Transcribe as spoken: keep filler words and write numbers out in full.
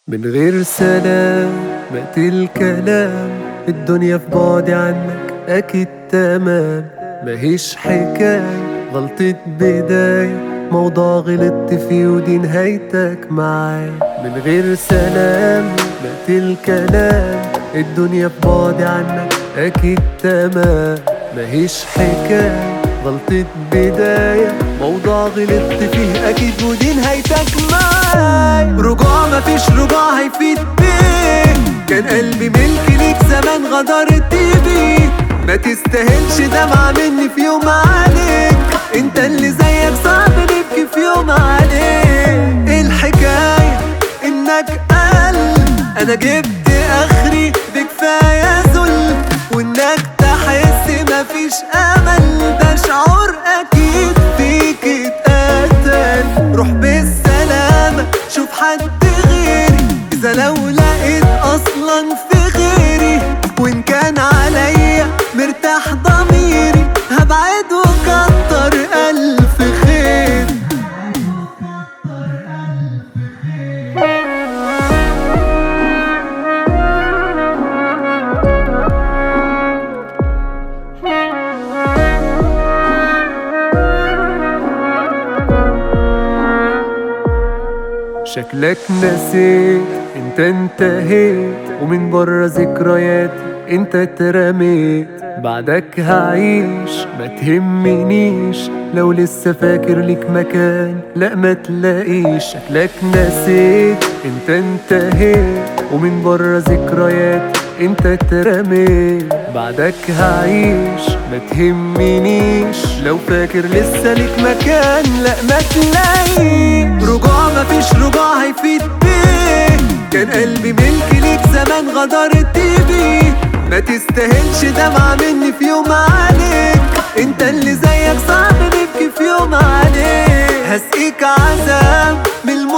من غير سلام مات الكلام، الدنيا في بعدي عنك أكيد تمام. ماهيش حكاية غلطة بداية، موضوع غلطت فيه ودي نهايتك معايا. من غير سلام مات الكلام، الدنيا في بعدي عنك أكيد تمام. ماهيش حكاية غلطة بداية، موضوع غلطت فيه أكيد ودي نهايتك معايا. رجوع مفيش رجوع هيفيد بيه، كان قلبي ملك ليك زمان غدرت بيه. ما تستاهلش دمعة مني في يوم عليك، انت اللي زيك صعب نبكي في يوم عليك. الحكاية انك قل، انا جبت اخري بكفاية ذل، وانك تحس مفيش امل ده شعور اكيد فيك اتقتل. روح بالسلامة شوف حد غيري، اذا لو لقيت اصلا في غيري، وان كان عليا مرتاح ضميري هبعد وكتر الف خير. شكلك نسيت انت انتهيت، ومن برا ذكرياتي انت اترميت. بعدك هعيش ما تهمنيش، لو لسه فاكر ليك مكان لا ما تلاقيش. شكلك نسيت انت انتهيت، ومن برا ذكرياتي انت اترميت. بعدك هعيش ما تهمنيش، لو فاكر لسه ليك مكان لا ما تلاقيش. رجوع مفيش رجوع هيفيد بيه، كان قلبي ملك ليك زمان غدرت بيه. ما تستاهلش دمعة مني في يوم عليك، انت اللي زيك صعب نبكي في يوم عليك. هسقيك عذاب من